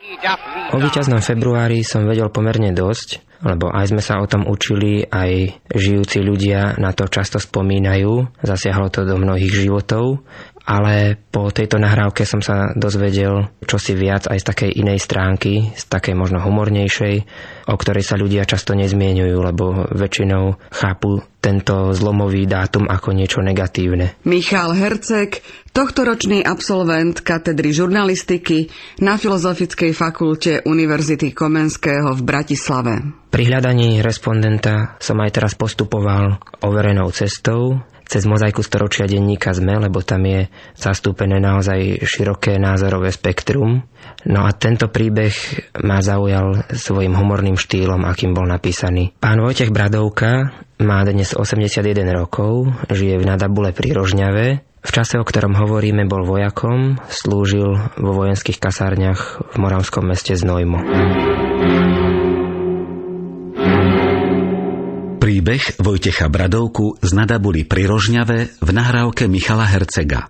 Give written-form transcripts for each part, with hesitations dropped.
O víťaznom februári som vedel pomerne dosť, lebo aj sme sa o tom učili, aj žijúci ľudia na to často spomínajú, zasiahlo to do mnohých životov, ale po tejto nahrávke som sa dozvedel čosi viac aj z takej inej stránky, z takej možno humornejšej, o ktorej sa ľudia často nezmieňujú, lebo väčšinou chápu tento zlomový dátum ako niečo negatívne. Michal Herceg, tohtoročný absolvent katedry žurnalistiky na Filozofickej fakulte Univerzity Komenského v Bratislave. Pri hľadaní respondenta som aj teraz postupoval overenou cestou, cez mozaiku storočia denníka SME, lebo tam je zastúpené naozaj široké názorové spektrum. No a tento príbeh ma zaujal svojim humorným štýlom, akým bol napísaný. Pán Vojtech Bradovka má dnes 81 rokov, žije v Nadabule pri Rožňave. V čase, o ktorom hovoríme, bol vojakom, slúžil vo vojenských kasárniach v moravskom meste Znojmo. Príbeh Vojtecha Bradovku z Nadabuli pri Rožňave v nahrávke Michala Hercega.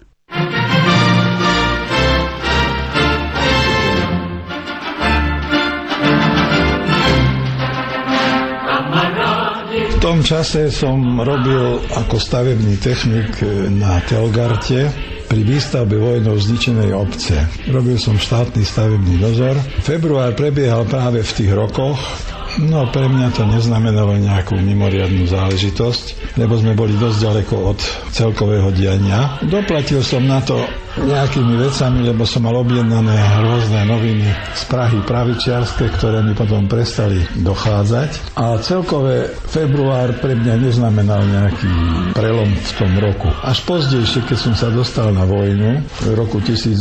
V tom čase som robil ako stavebný technik na Telgarte pri výstavbe vojnou zničenej obce. Robil som štátny stavebný dozor. Február prebiehal práve v tých rokoch. No, pre mňa to neznamenalo nejakú mimoriadnu záležitosť, lebo sme boli dosť ďaleko od celkového diania. Doplatil som na to nejakými vecami, lebo som mal objednané rôzne noviny z Prahy pravičiarske, ktoré mi potom prestali dochádzať. A celkové február pre mňa neznamenal nejaký prelom v tom roku. Až pozdejšie, keď som sa dostal na vojnu, v roku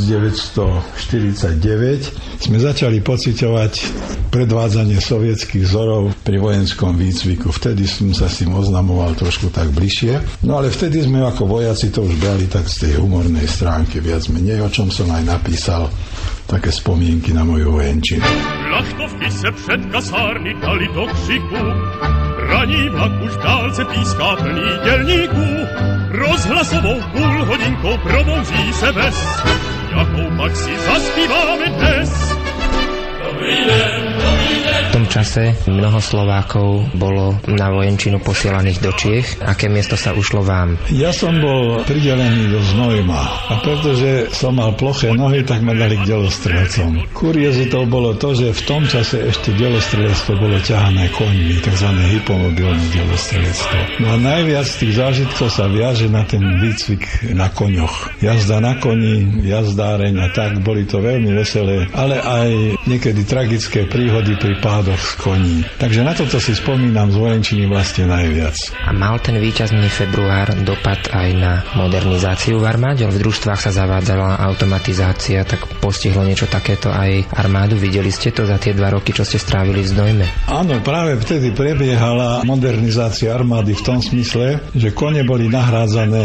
1949, sme začali pociťovať predvádzanie sovietských vzorov pri vojenskom výcviku. Vtedy som sa s tým oznamoval trošku tak bližšie. No ale vtedy sme ako vojaci to už brali tak z tej humornej stránky viac menej, o čom som aj napísal také spomienky na moju vojenčinu. Plachtovky se před kasárny dali do křiku, raní vlak už v dálce píská plný dělníků, rozhlasovou půlhodinkou probouzí se ves, jakou pak si zaspíváme dnes. Dobrý den, dobrý den. V tom čase mnoho Slovákov bolo na vojenčinu posielaných do Čiech. Aké miesto sa ušlo vám? Ja som bol pridelený do Znojma a pretože som mal ploché nohy, tak ma dali k delostrelcom. Kuriozitou bolo to, že v tom čase ešte delostrelectvo bolo ťahané koňmi, tzv. Hypomobilné delostrelectvo. No a najviac tých zážitkov sa viaže na ten výcvik na koňoch. Jazda na koni, jazdáreň a tak, boli to veľmi veselé, ale aj niekedy tragické príhody pri pádoch z koní. Takže na toto si spomínam z vojenčiny vlastne najviac. A mal ten víťazný február dopad aj na modernizáciu v armáde? V družstvách sa zavádzala automatizácia, tak postihlo niečo takéto aj armádu? Videli ste to za tie 2 roky, čo ste strávili v Znojme? Áno, práve vtedy prebiehala modernizácia armády v tom smysle, že kone boli nahrádzané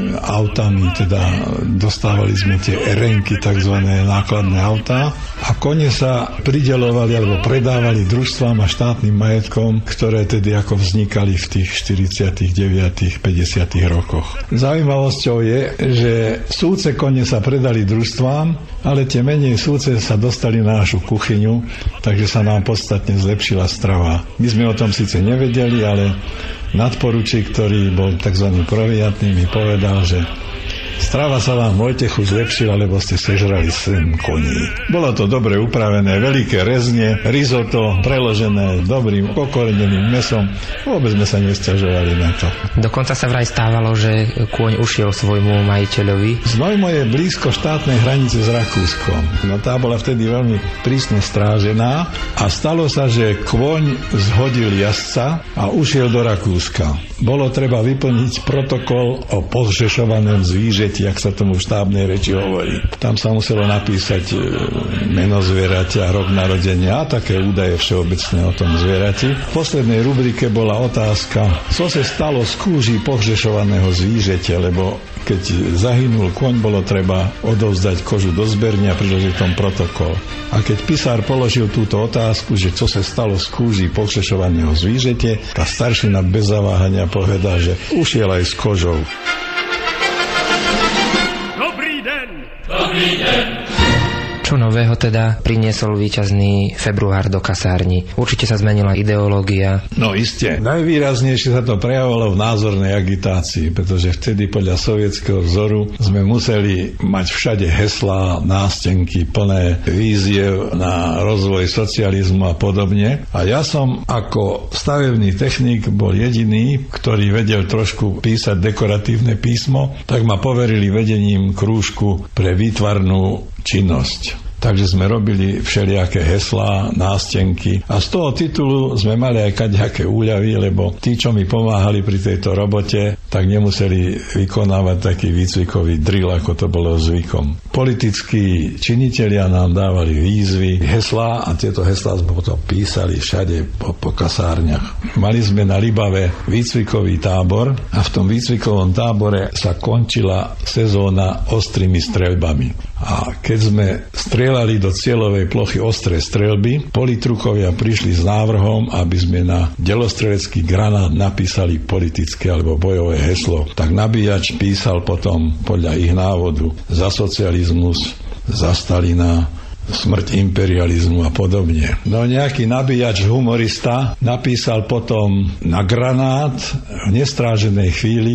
autami, teda dostávali sme tie erenky, takzvané nákladné autá, a kone sa prideľovali alebo predávali družstvám a štátnym majetkom, ktoré tedy ako vznikali v tých 49. 50. rokoch. Zaujímavosťou je, že súce kone sa predali družstvám, ale tie menej súce sa dostali na našu kuchyňu, takže sa nám podstatne zlepšila strava. My sme o tom síce nevedeli, ale nadporučík, ktorý bol tzv. Proviantný, mi povedal, že strava sa vám Vojtechu zlepšila, lebo ste sežrali 7 koní. Bolo to dobre upravené, veľké rezne, risotto, preložené dobrým pokoreneným mesom. Vôbec sme sa nesťažovali na to. Dokonca sa vraj stávalo, že kôň ušiel svojmu majiteľovi. Znojmo je blízko štátnej hranice s Rakúskom. No tá bola vtedy veľmi prísne strážená a stalo sa, že kôň zhodil jazdca a ušiel do Rakúska. Bolo treba vyplniť protokol o pohřešovaném zvířeti, jak sa tomu v štábnej reči hovorí. Tam sa muselo napísať meno zvieraťa, rok narodenia a také údaje všeobecné o tom zvierati. V poslednej rubrike bola otázka, co sa stalo z kúží pohřešovaného zvířete, lebo keď zahynul kôň, bolo treba odovzdať kožu do zberne a priložiť tom protokol. A keď pisár položil túto otázku, že co sa stalo z kúží pohřešovaného zvířete, tá staršina bez zaváhania povedal, že ušiel aj s kožou. Dobrý den! Dobrý den! Čo Čo nového teda priniesol víťazný február do kasárni? Určite sa zmenila ideológia. No iste. Najvýraznejšie sa to prejavovalo v názornej agitácii, pretože vtedy podľa sovietskeho vzoru sme museli mať všade heslá, nástenky plné víziev na rozvoj socializmu a podobne. A ja som ako stavebný technik bol jediný, ktorý vedel trošku písať dekoratívne písmo, tak ma poverili vedením krúžku pre výtvarnú činnosť. Takže sme robili všelijaké heslá, nástenky a z toho titulu sme mali aj kadejaké úľavy, lebo tí, čo mi pomáhali pri tejto robote, tak nemuseli vykonávať taký výcvikový drill, ako to bolo zvykom. Politickí činitelia nám dávali výzvy, heslá a tieto heslá sme potom písali všade po kasárniach. Mali sme na Libave výcvikový tábor a v tom výcvikovom tábore sa končila sezóna ostrými streľbami. A keď sme strieľali do cieľovej plochy ostré streľby, politrukovia prišli s návrhom, aby sme na delostrelecký granát napísali politické alebo bojové heslo. Tak nabíjač písal potom podľa ich návodu za socializmus, za Stalina, smrť imperializmu a podobne. No nejaký nabíjač humorista napísal potom na granát v nestráženej chvíli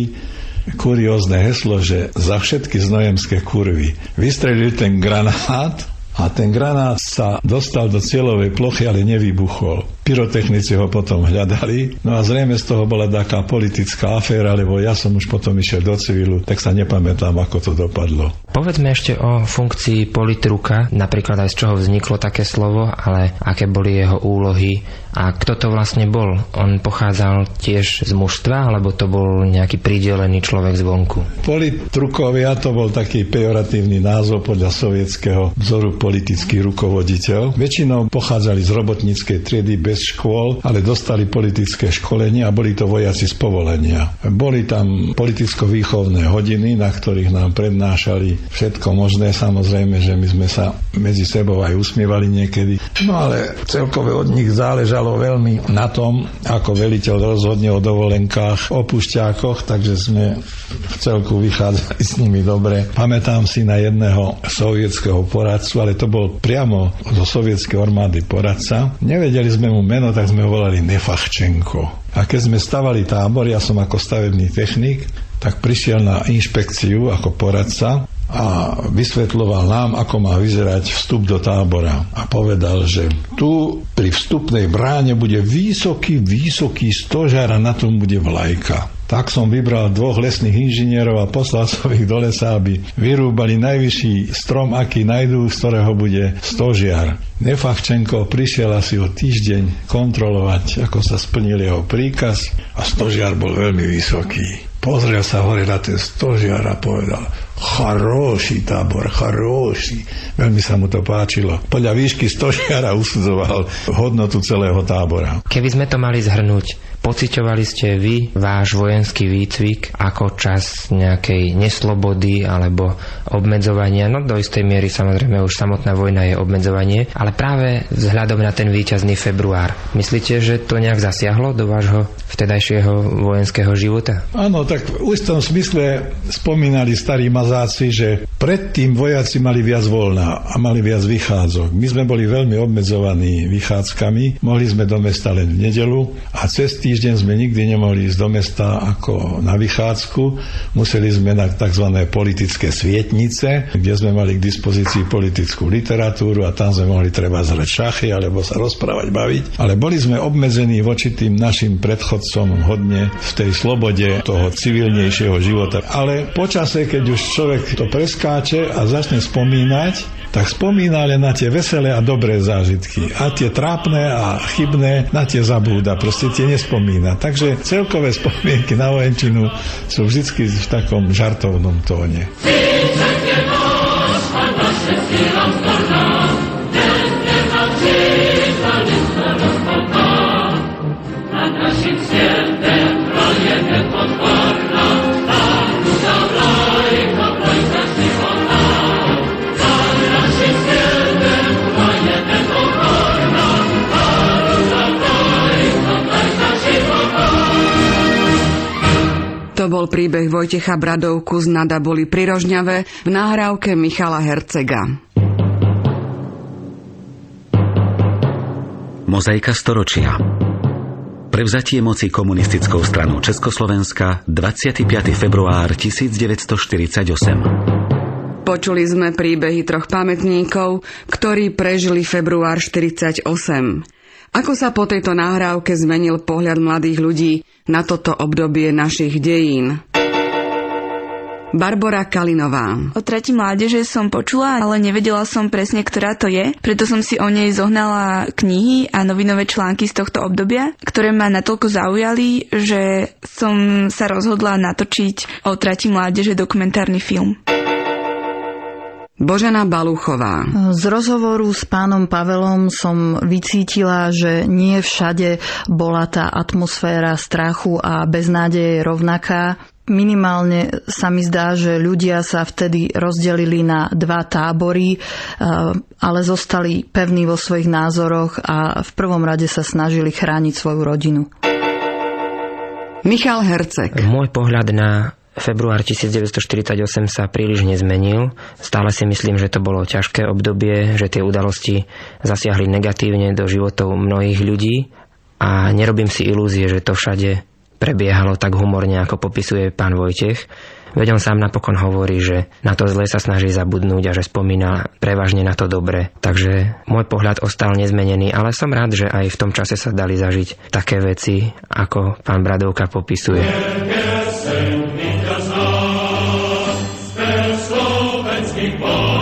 kuriózne heslo, že za všetky znojemské kurvy. Vystrelil ten granát a ten granát sa dostal do cieľovej plochy, ale nevybuchol. Pyrotechnici ho potom hľadali, no a zrejme z toho bola taká politická aféra, lebo ja som už potom išiel do civilu, tak sa nepamätám, ako to dopadlo. Povedzme ešte o funkcii politruka, napríklad aj z čoho vzniklo také slovo, ale aké boli jeho úlohy a kto to vlastne bol. On pochádzal tiež z mužstva, alebo to bol nejaký pridelený človek zvonku? Politrukovia to bol taký pejoratívny názov podľa sovietskeho vzoru politický rukovoditeľ. Väčšinou pochádzali z robotníckej triedy bez škôl, ale dostali politické školenie a boli to vojaci z povolenia. Boli tam politicko-výchovné hodiny, na ktorých nám prednášali všetko možné. Samozrejme, že my sme sa medzi sebou aj usmievali niekedy. No ale celkové od nich záležalo veľmi na tom, ako veliteľ rozhodne o dovolenkách, o pušťákoch, takže sme v celku vychádzali s nimi dobre. Pamätám si na jedného sovietskeho poradcu, ale to bol priamo zo sovietskej armády poradca. Nevedeli sme mu meno, tak sme ho volali Nefachčenko. A keď sme stavali tábor, ja som ako stavebný technik, tak prišiel na inšpekciu ako poradca a vysvetľoval nám, ako má vyzerať vstup do tábora. A povedal, že tu pri vstupnej bráne bude vysoký stožár a na tom bude vlajka. Tak som vybral 2 lesných inžinierov a poslal som ich do lesa, aby vyrúbali najvyšší strom, aký najdú, z ktorého bude stožiar. Nefachčenko prišiel asi o týždeň kontrolovať, ako sa splnil jeho príkaz a stožiar bol veľmi vysoký. Pozrel sa hore na ten stožiar a povedal: charoší tábor, charoší. Veľmi sa mu to páčilo. Podľa výšky stožiara usudzoval hodnotu celého tábora. Keby sme to mali zhrnúť, pociťovali ste vy váš vojenský výcvik ako čas nejakej neslobody alebo obmedzovania? No do istej miery samozrejme už samotná vojna je obmedzovanie, ale práve vzhľadom na ten víťazný február. Myslíte, že to nejak zasiahlo do vášho vtedajšieho vojenského života? Áno, tak v istom smysle spomínali starí mazáci, že predtým vojaci mali viac voľna a mali viac vychádzok. My sme boli veľmi obmedzovaní vychádzkami, mohli sme do mesta len v nedeľu a cez týždeň sme nikdy nemohli ísť do mesta ako na vychádzku. Museli sme na tzv. Politické svietnice, kde sme mali k dispozícii politickú literatúru a tam sme mohli treba zhrať šachy alebo sa rozprávať, baviť. Ale boli sme obmedzení voči tým našim predchodcom hodne v tej slobode toho civilnejšieho života. Ale počase, keď už človek to preskáče a začne spomínať, tak spomína len na tie veselé a dobré zážitky. A tie trápne a chybné na tie zabúda, proste tie nespomína. Takže celkové spomienky na vojenčinu sú vždy v takom žartovnom tóne. To bol príbeh Vojtecha Bradovku z Nada boli pri Rožňave v nahrávke Michala Hercega. Mozaika storočia. Prevzatie moci komunistickou stranou Československa 25. február 1948. Počuli sme príbehy 3 pamätníkov, ktorí prežili február 1948. Ako sa po tejto nahrávke zmenil pohľad mladých ľudí na toto obdobie našich dejín? Barbora Kalinová. O Trati mládeže som počula, ale nevedela som presne, ktorá to je. Preto som si o nej zohnala knihy a novinové články z tohto obdobia, ktoré ma natoľko zaujali, že som sa rozhodla natočiť o Trati mládeže dokumentárny film. Božena Balúchová. Z rozhovoru s pánom Pavelom som vycítila, že nie všade bola tá atmosféra strachu a beznádeje rovnaká. Minimálne sa mi zdá, že ľudia sa vtedy rozdelili na 2 tábory, ale zostali pevní vo svojich názoroch a v prvom rade sa snažili chrániť svoju rodinu. Michal Herceg. Môj pohľad na február 1948 sa príliš nezmenil. Stále si myslím, že to bolo ťažké obdobie, že tie udalosti zasiahli negatívne do životov mnohých ľudí a nerobím si ilúzie, že to všade prebiehalo tak humorne, ako popisuje pán Vojtech. Veď on sám napokon hovorí, že na to zlé sa snaží zabudnúť a že spomína prevažne na to dobré. Takže môj pohľad ostal nezmenený, ale som rád, že aj v tom čase sa dali zažiť také veci, ako pán Bradovka popisuje. Slovenských